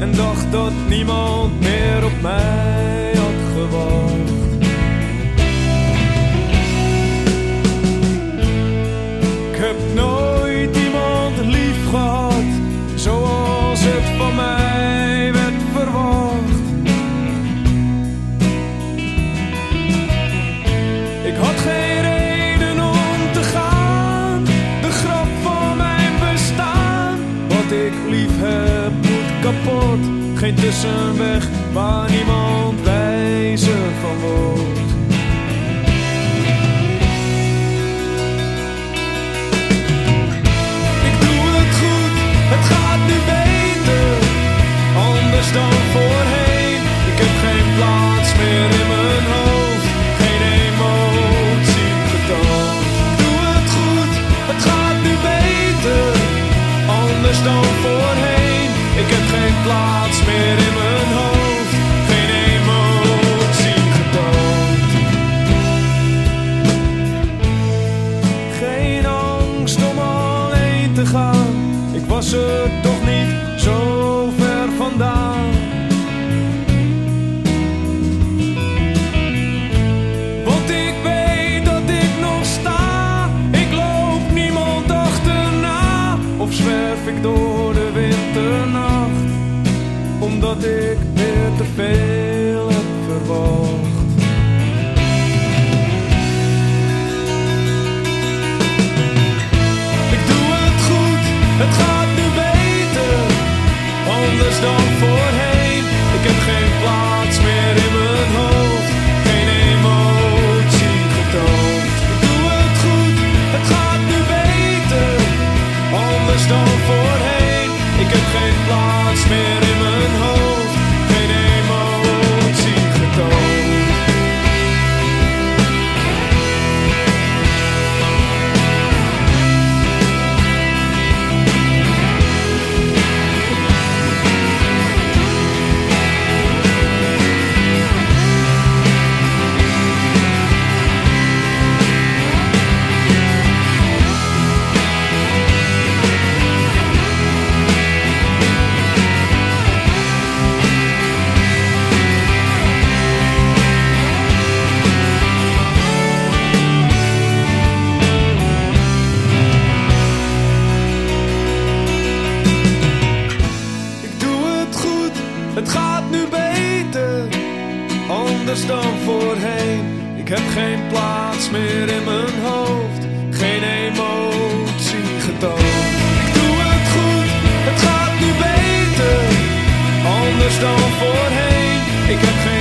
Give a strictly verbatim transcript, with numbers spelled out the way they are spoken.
en dacht dat niemand meer op mij had gewacht. Ik heb nooit iemand lief gehad zoals het van mij werd verwacht. Ik had geen reden om te gaan, de grap van mijn bestaan. Wat ik lief heb moet kapot, geen tussenweg waar niemand wijzer van wordt. Ik doe het goed, het gaat nu beter, anders dan voorheen. Ik heb geen plaats meer in mijn hoofd, geen emotie getoond. Ik doe het goed, het gaat nu beter, anders dan voorheen. Ik heb geen plaats meer in mijn hoofd, geen emotie getoond. Geen angst om alleen te gaan, ik was er toch niet zo ver vandaan. Want ik weet dat ik nog sta, ik loop niemand achterna. Of zwerf ik door de winternacht, omdat ik weer te veel heb verwacht. Ik doe het goed, het gaat nu beter, anders dan voorheen. Ik heb geen plaats meer in mijn hoofd, geen emotie getoond. Ik doe het goed, het gaat nu beter, anders dan voorheen. Ik heb geen plaats meer in mijn hoofd, geen emotie getoond. Het gaat nu beter, anders dan voorheen. Ik heb geen plaats meer in mijn hoofd, geen emotie getoond. Ik doe het goed, het gaat nu beter, anders dan voorheen. Ik heb geen